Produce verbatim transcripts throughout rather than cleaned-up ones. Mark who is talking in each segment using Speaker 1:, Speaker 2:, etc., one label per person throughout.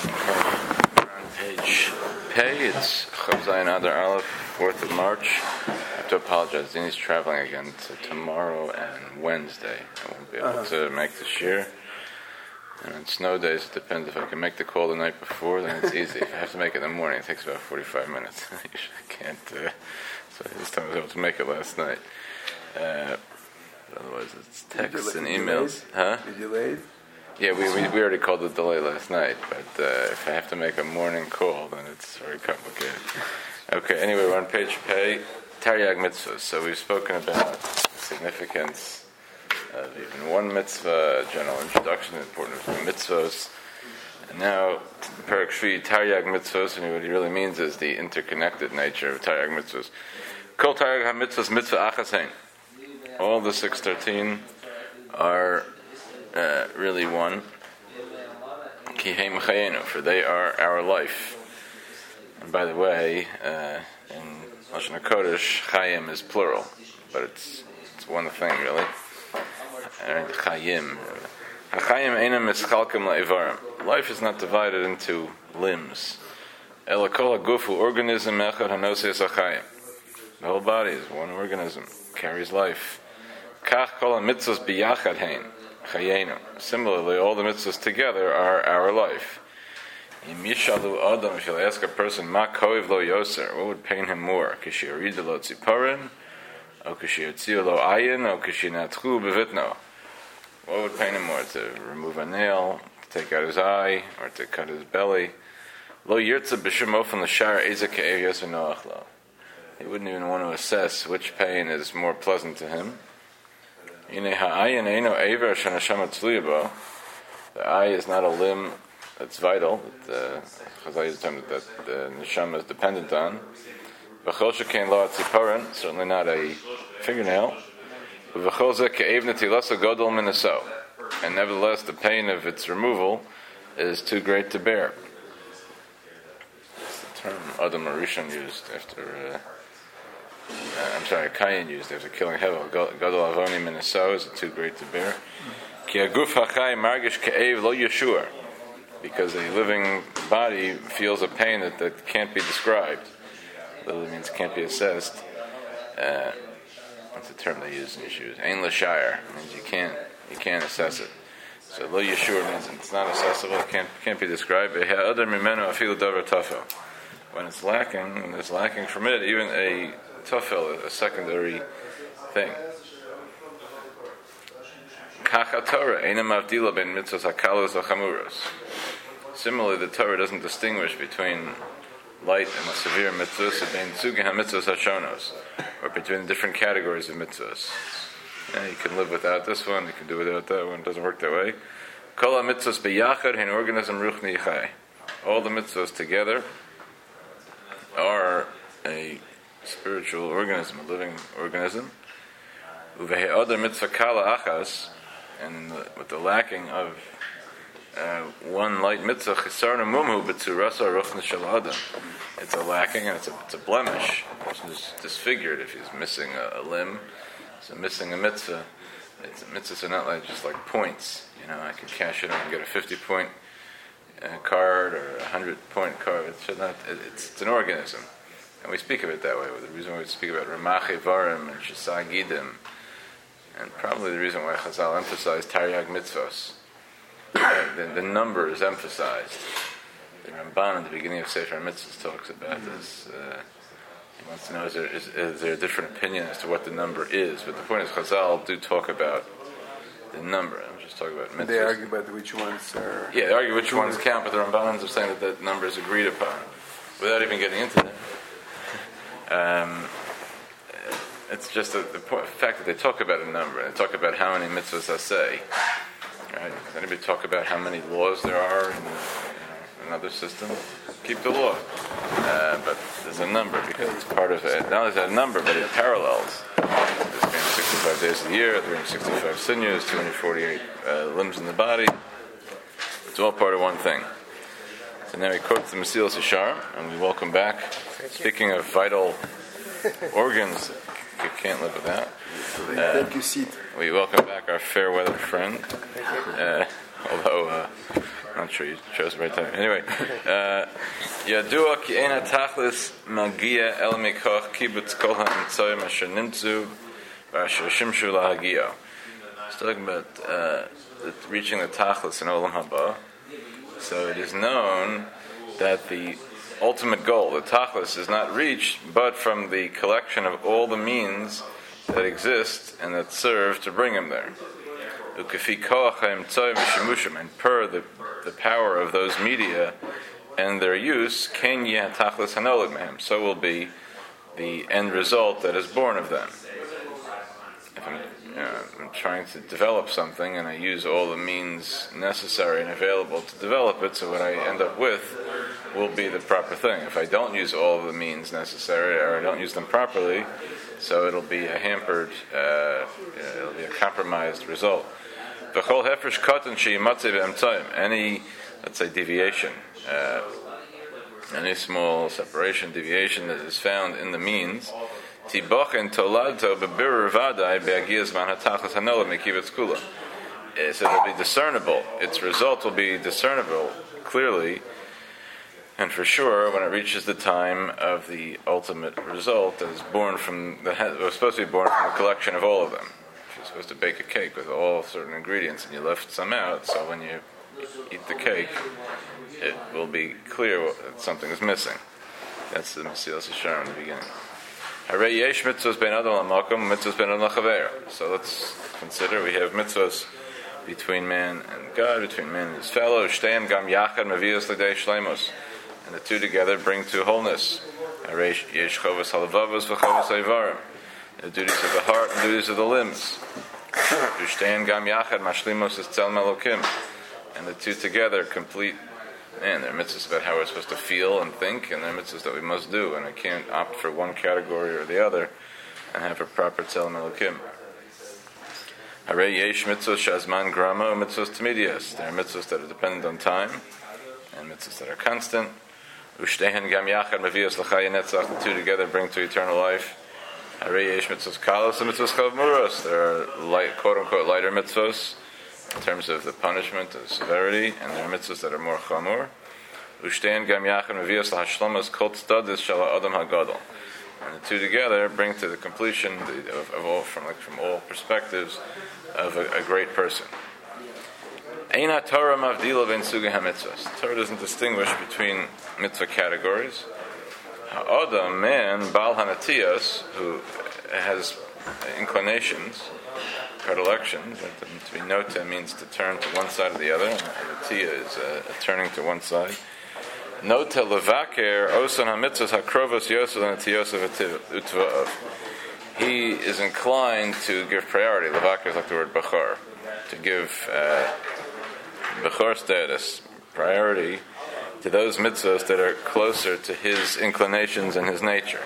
Speaker 1: On page Pay, it's Chav Zayin Adar Aleph, fourth of March. I have to apologize. Dini's traveling again to tomorrow and Wednesday. I won't be able uh-huh. to make the shir. And on snow days, it depends if I can make the call the night before, then it's easy. If I have to make it in the morning, it takes about forty-five minutes. I usually can't. Uh, so this time I was able to make it last night. Uh, otherwise, it's texts and emails. Huh?
Speaker 2: Did you leave?
Speaker 1: Yeah, we, we we already called the delay last night, but uh, if I have to make a morning call, then it's very complicated. Okay, anyway, we're on page Pay, Taryag Mitzvahs. So we've spoken about the significance of even one mitzvah, general introduction, the importance of mitzvahs. And now, Perek Shvi, Taryag Mitzvahs, and what he really means is the interconnected nature of Taryag Mitzvahs. Kol Taryag HaMitzvahs Mitzvah Achas Hein. All the six thirteen are Uh, really one, Kiheim Chayenu, for they are our life. And by the way, uh, in Lashon HaKodesh, Chayim is plural, but it's it's one thing really. And Chayim, Chayim Einam Mischalkim LaIvarim. Life is not divided into limbs. Ela Kol HaGufu, organism Echad Hanosias HaChayim. The whole body is one organism, carries life. Kach Kol HaMitzvos Biyachad Hein. Similarly, all the mitzvahs together are our life. If you'll ask a person, Ma koiv lo yoser, what would pain him more? Kishiyorida lo tziparin, or kishiyotzio lo ayin, or kishinatchu bevitno. What would pain him more? To remove a nail, to take out his eye, or to cut his belly? Lo yirtza b'shum ofen l'shar eza ke'ev yoser noach lo. He wouldn't even want to assess which pain is more pleasant to him. The eye is not a limb that's vital, that Chazal used the term that the neshama is dependent on. Certainly not a fingernail. And nevertheless, the pain of its removal is too great to bear. That's the term Adam Arishon used after. Uh, Uh, I'm sorry, Cain used after killing Hevel. Gadol avoni minaso is too great to bear. Ki aguf hachai margish ke'ev lo yeshua, because a living body feels a pain that, that can't be described. Literally means can't be assessed. Uh, that's the term they use in Yeshua. Ein l'shayar means you can't you can't assess it. So lo yeshua means it's not accessible. It can't can't be described. Other mimenu afilu davar tafel. When it's lacking, when there's lacking from it, even a tafel, a secondary thing. Similarly, the Torah doesn't distinguish between light and severe mitzvahs, or between different categories of mitzvahs. Yeah, you can live without this one, you can do without that one. It doesn't work that way. All the mitzvahs together are a spiritual organism, a living organism. Uvehe mitzvah kala achas, and with the lacking of uh, one light mitzvah, chisarna mumhu b'tzurasa ruchna shel adam. It's a lacking, and it's a, it's a blemish. A person is disfigured if he's missing a, a limb. So missing a mitzvah. It's, mitzvahs are not like just like points. You know, I can cash it in and get a fifty-point uh, card or a hundred-point card. It's not. It, it's, it's an organism. And we speak of it that way. The reason why we speak about Ramach Evarim and Shesag Gidim, and probably the reason why Chazal emphasized Taryag Mitzvos, uh, the, the number is emphasized. The Ramban in the beginning of Sefer Mitzvos talks about this. Uh, he wants to know, is there, is, is there a different opinion as to what the number is? But the point is, Chazal do talk about the number. I'm just talking about mitzvahs.
Speaker 2: They argue about which ones are...
Speaker 1: Yeah, they argue which ones count, but the Rambans are saying that that number is agreed upon, without even getting into that. Um, it's just the, the point, fact that they talk about a number, and they talk about how many mitzvahs I say. Right? Does anybody talk about how many laws there are in, you know, another system? Keep the law. Uh, but there's a number, because it's part of it. Not only is that a number, but it parallels. There's three hundred sixty-five days of the year, three hundred sixty-five sinews, two hundred forty-eight uh, limbs in the body. It's all part of one thing. So now he quotes the Mesilas Yesharim, and we welcome back. Speaking of vital organs, you can't live without. Uh,
Speaker 2: Thank you, seat.
Speaker 1: We welcome back our fair weather friend. Uh, although uh, I'm not sure you chose the right time. Anyway, Yadua ki ein hatachlis magia el mikoch kibbutz kol ha'imtzoyim asher nimtzu v'asher shimshu lahagia. It's talking about uh, reaching the tachlis in Olam Haba. So it is known that the ultimate goal, the tachlis, is not reached, but from the collection of all the means that exist and that serve to bring him there. And per the, the power of those media and their use, so will be the end result that is born of them. If I'm, you know, I'm trying to develop something and I use all the means necessary and available to develop it, so what I end up with will be the proper thing. If I don't use all of the means necessary, or I don't use them properly, so it'll be a hampered, uh, it'll be a compromised result. Any, let's say, deviation, uh, any small separation, deviation that is found in the means, so it'll be discernible. Its result will be discernible clearly, and for sure, when it reaches the time of the ultimate result that is born from the was supposed to be born from the collection of all of them. If you're supposed to bake a cake with all certain ingredients and you left some out, so when you eat the cake, it will be clear that something is missing. That's the Mesilas Yesharim in the beginning. So let's consider we have mitzvahs between man and God, between man and his fellow. And the two together bring to wholeness. The duties of the heart and duties of the limbs. And the two together complete. Man, there are mitzvahs about how we're supposed to feel and think, and there are mitzvahs that we must do, and I can't opt for one category or the other and have a proper tzelem elokim. Hare yesh mitzvahs shazman grama mitzvahs tmidias. There are mitzvahs that are dependent on time, and mitzvahs that are constant. Ushtehen gam yachad mevias l'chaya netzach. The two together bring to eternal life. Hare yesh mitzvahs kalos and mitzvahs chav muros. There are light, quote unquote, lighter mitzvahs in terms of the punishment, the severity, and there are mitzvahs that are more chamur. Ushtein gam yachad mevias lahashlomas kol tzadis shel ha'adam hagadol. And the two together bring to the completion of, of all, from like from all perspectives, of a, a great person. Eina Torah mavdila ben sugei hamitzvahs. Torah doesn't distinguish between mitzvah categories. Ha'adam, man, bal hanatiyas, who has inclinations, predilections. To be nota means to turn to one side or the other. Natiya is uh, turning to one side. Nota levaker osan hamitzvos hakrovos yosel natiyos utva'av. He is inclined to give priority. Levaker is like the word bachar, to give uh, bachar status, priority to those mitzvahs that are closer to his inclinations and his nature.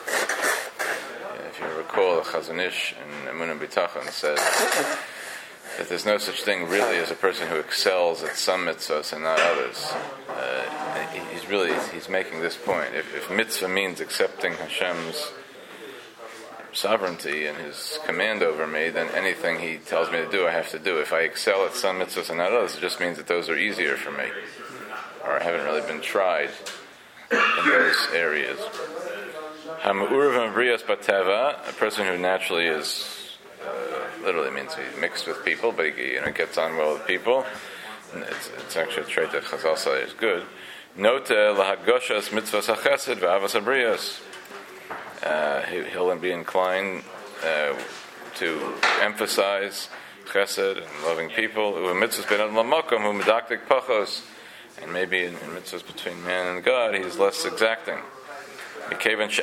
Speaker 1: If you recall, the Chazon Ish in Emunah B'Tachon said that there's no such thing really as a person who excels at some mitzvahs and not others. Uh, he's really he's making this point. If, if mitzvah means accepting Hashem's sovereignty and His command over me, then anything He tells me to do, I have to do. If I excel at some mitzvahs and not others, it just means that those are easier for me, or I haven't really been tried in those areas. A person who naturally is, uh, literally means he's mixed with people, but he you know, gets on well with people. And it's, it's actually a trait that Chazal say is good. Note lahagoshas mitzvahs hachesed v'avas habriyos. He'll be inclined uh, to emphasize chesed and loving people. Mitzvahs ben lamakom hu medaktik pachos. And maybe in, in mitzvahs between man and God, he's less exacting. Because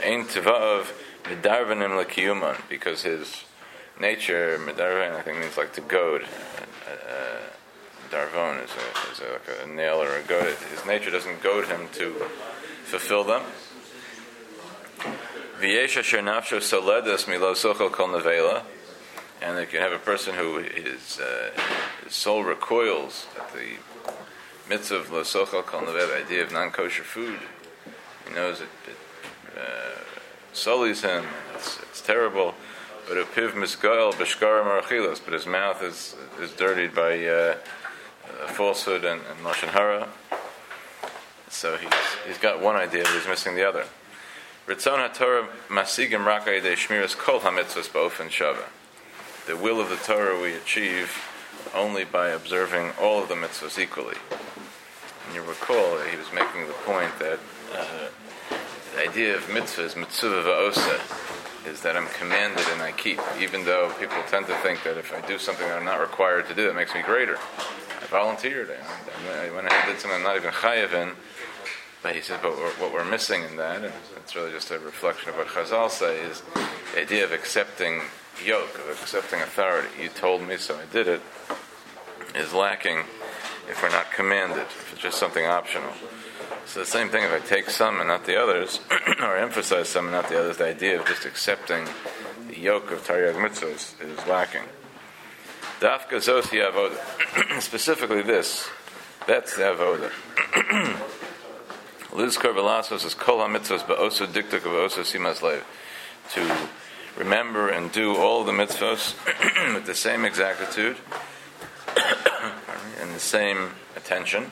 Speaker 1: his nature, medarvan, I think means like to goad. Uh, uh, darvon is, a, is a, like a nail or a goad. His nature doesn't goad him to fulfill them. And you can have a person who his, uh, his soul recoils at the mitzvah of lo sochel kol nevela, the idea of non-kosher food. He knows it, it uh, sullies him. It's, it's terrible. But upiv misgael b'shkarim arachilos. But his mouth is is dirtied by uh, uh, falsehood and, and lashon hara. So he's he's got one idea, but he's missing the other. Ritzon haTorah masigim rak al yedei shmiras kol hamitzvos ba'ofen shava. The will of the Torah we achieve only by observing all of the mitzvahs equally. And you recall that he was making the point that uh, the idea of mitzvah is mitzvah va'osa, is that I'm commanded and I keep, even though people tend to think that if I do something that I'm not required to do, it makes me greater. I volunteered. I, I went ahead and did something I'm not even chayav in. But he said, but we're, what we're missing in that, and it's really just a reflection of what Chazal say, is the idea of accepting yoke, of accepting authority. You told me, so I did it, is lacking if we're not commanded, if it's just something optional. So the same thing, if I take some and not the others, or emphasize some and not the others, the idea of just accepting the yoke of Taryag Mitzvah is, is lacking. Dafka Zosi Avoda. Specifically this, that's the Avoda. Lizkar Velasos is Kol HaMitzvahs Ba'osu Diktuk Ba'osu Simas Lev. To remember and do all the mitzvahs with the same exactitude and the same attention.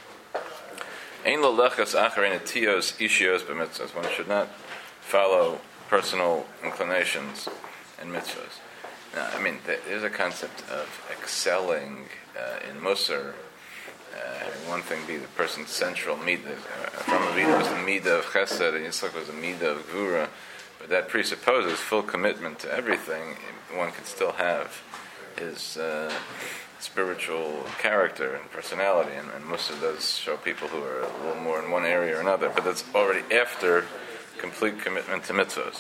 Speaker 1: Ein lo lechas acharein etios ishios b'mitzvahs. One should not follow personal inclinations and mitzvahs. Now, I mean, there's a concept of excelling uh, in Musar. Uh, having one thing be the person's central midah. Uh, from the midah was the midah of chesed, and Yitzchak was the midah of gvura. But that presupposes full commitment to everything. One can still have his uh, spiritual character and personality, and, and Musa does show people who are a little more in one area or another. But that's already after complete commitment to mitzvahs.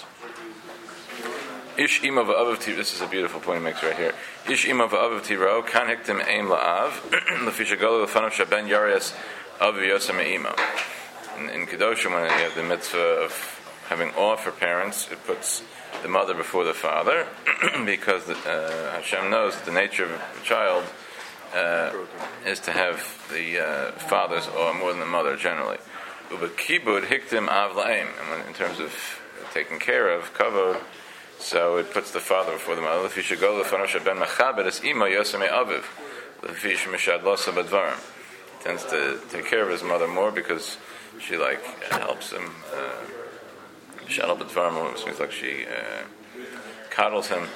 Speaker 1: Ish ima v'aviv tivro. This is a beautiful point he makes right here. Ish ima v'aviv tivro kan hiktim aim la'av l'fi shagolu l'fanav shaben yareas aviv yosem e'ima. In Kedoshim, when you have the mitzvah of having awe for parents, it puts the mother before the father, because the, uh, Hashem knows that the nature of a child uh, is to have the uh, father's awe more than the mother generally. Uba kibud hiktim av la'im. And in terms of taking care of, kavod, so it puts the father before the mother. If you should go to the fanav shaben machabed es ima yosem aviv, lefi shemishad losa badvarim. Tends to take care of his mother more because she like helps him. Shadal badvarim, which means like she uh, coddles him.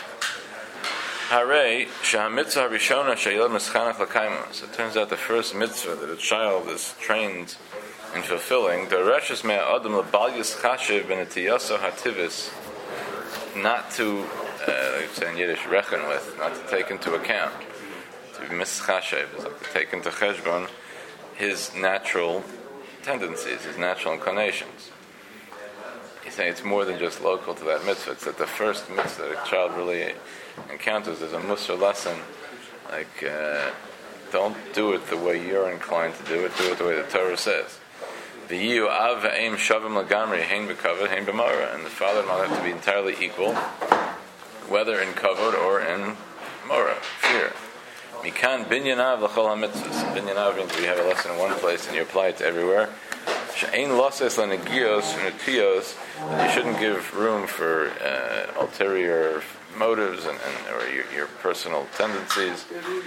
Speaker 1: Hare shahamitzvah rishona shayilad mischanach l'kaima. So it turns out the first mitzvah that a child is trained in fulfilling, the reshes mea adam lebal yischashiv benetiyaso hativis. Not to, uh, like say in Yiddish, reckon with, not to take into account, to be mischashev, is like to take into cheshbon his natural tendencies, his natural inclinations. He's saying it's more than just local to that mitzvah. It's that the first mitzvah that a child really encounters is a musar lesson, like uh, don't do it the way you're inclined to do it, do it the way the Torah says. The yiu av v'aim shavim lagamri hein b'kavod hein b'mara, and the father and mother have to be entirely equal, whether in kavod or in mora, fear. Mikan binyanav l'chol hamitzvos. Binyanav means you have a lesson in one place and you apply it to everywhere. She'ein loses l'negios v'netiyos, and you shouldn't give room for uh, ulterior motives and, and or your, your personal tendencies.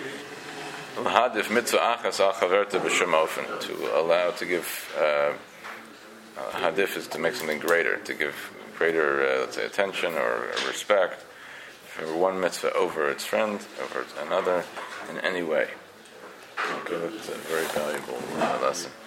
Speaker 1: Hadif mitzvah achas al chaverta b'shem ofen, to allow to give uh, uh, hadif is to make something greater, to give greater uh, let's say attention or respect for one mitzvah over its friend, over another, in any way. Okay, that's a very valuable uh, lesson.